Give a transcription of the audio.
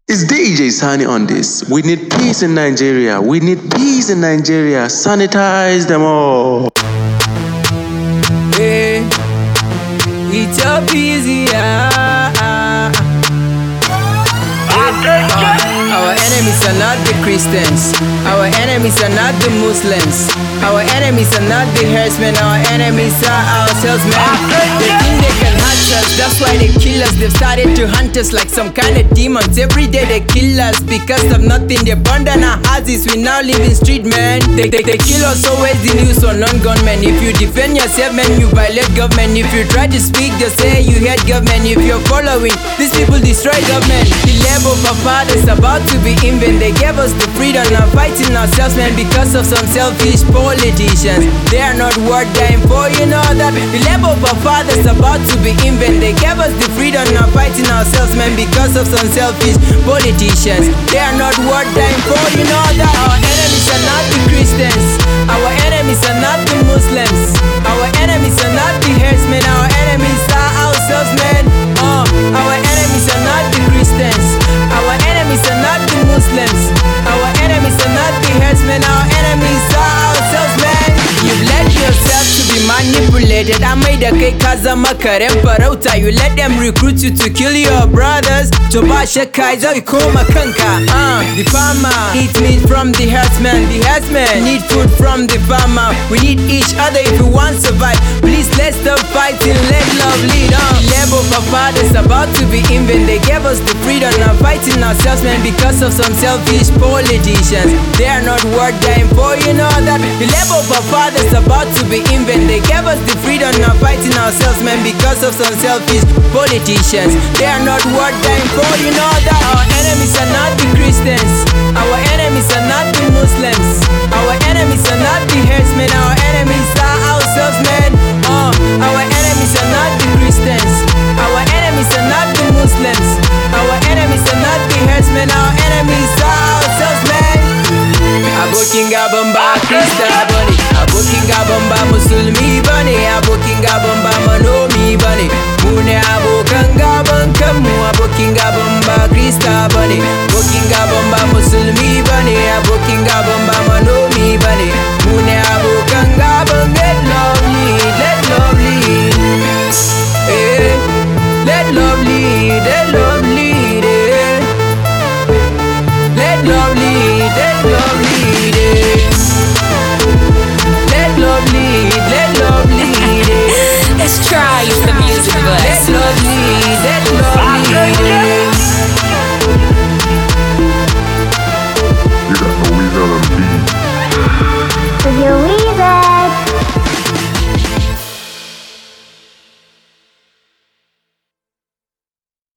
It's DJ Sani on this. We need peace in Nigeria. We need peace in Nigeria. Sanitize them all. Hey, it's up easy. Our enemies are not the Christians. Our enemies are not the Muslims. Our enemies are not the herdsmen. Our enemies are ourselves, man. They think they can hunt us, that's why they kill us. They've started to hunt us like some kind of demons. Every day they kill us because of nothing. They burn down our houses, we now live in street, man. They kill us, always the news on non-gunmen. If you defend yourself, man, you violate government. If you try to speak, they say you hate government. If you're following, these people destroy government. The labor of our fathers about to be in vain. They gave us the freedom, now fighting ourselves, man, because of some selfish politicians. They are not worth dying for, you know that. The labor of our fathers about to be in vain. They gave us the freedom, now fighting ourselves, man, because of some selfish politicians. They are not worth dying for, you know that. Our enemies are not the Christians. Our enemies are not the Muslims. Our enemies are not the herdsmen. Our enemies are ourselves, man. Our enemies are not the Christians. Our enemies are not the Muslims. Our enemies are not the herdsmen. Our enemies are ourselves, man. You've let yourself to be manipulated. I made a cake kazama karen farauta. You let them recruit you to kill your brothers. To basha kaizo ikoma kanka. The farmer eats meat from the herdsman. The herdsman need food from the farmer. We need each other if we want to survive. Please let's stop fighting, let love lead on. Labor for fathers about to be in vain. They gave us the freedom, now fighting ourselves, man, because of some selfish politicians. They are not worth dying for, you know that. The labor for fathers about to be in vain. They gave us the freedom, now fighting ourselves, man, because of some selfish politicians. They are not worth dying for, you know that. Our enemies are not the Christians. Our enemies are not the Muslims. Our enemies are not the herdsmen. Our enemies are ourselves, man. Our enemies are not the Christians. Our enemies are not the Muslims. Our enemies are not the herdsmen. Our enemies are ourselves, man. Abokin gaban ba Krista bane, abokin gaban ba Musulmi